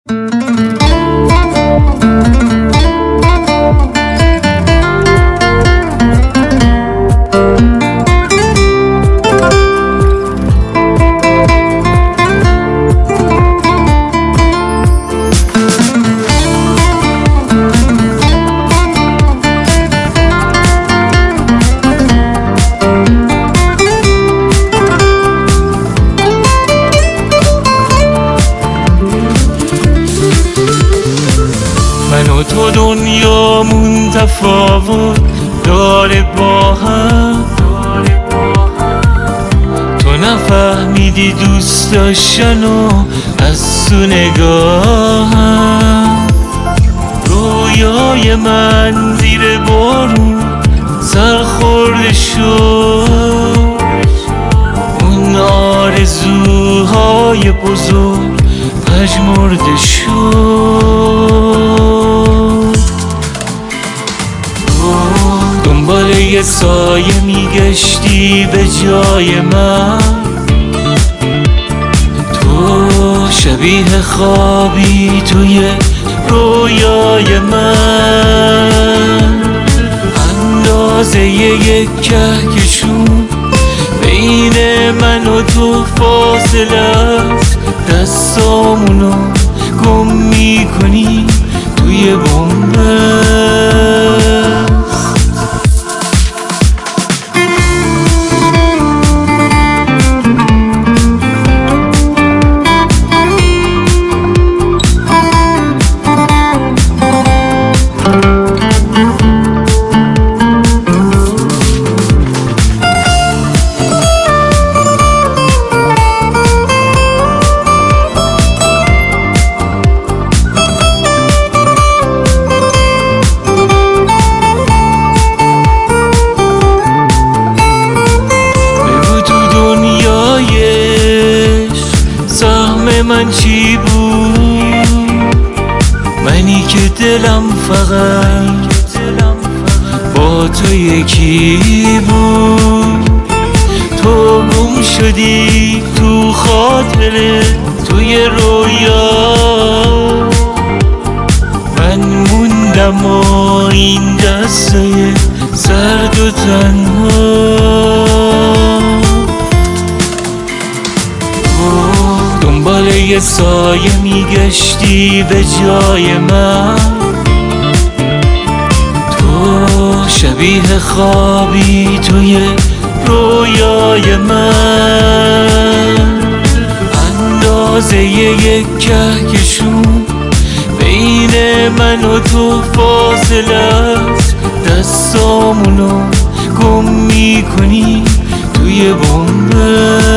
من و تو دنیامون تفاوت داره با هم، تو نفهمیدی دوست داشتنو از تو نگاهم. رویای من زیر بارون سرخورده شد، اون آرزوهای بزرگ پژمرده شد. دنبال یه سایه میگشتی به جای من، تو شبیه خوابی توی رویای من. اندازه یک کهکشون بین من و تو فاصله است، دستامونو گم میکنی توی بنبست. من چی بود؟ منی که دلم فقط با تو یکی بود. تو گم شدی تو خاطره توی رویا، من موندم و این دستای سرد و تنها. دنبال یه سایه میگشتی به جای من، تو شبیه خوابی توی رویای من. اندازه یک کهکشون بین من و تو فاصله است، دستامونو گم میکنی توی بنبست.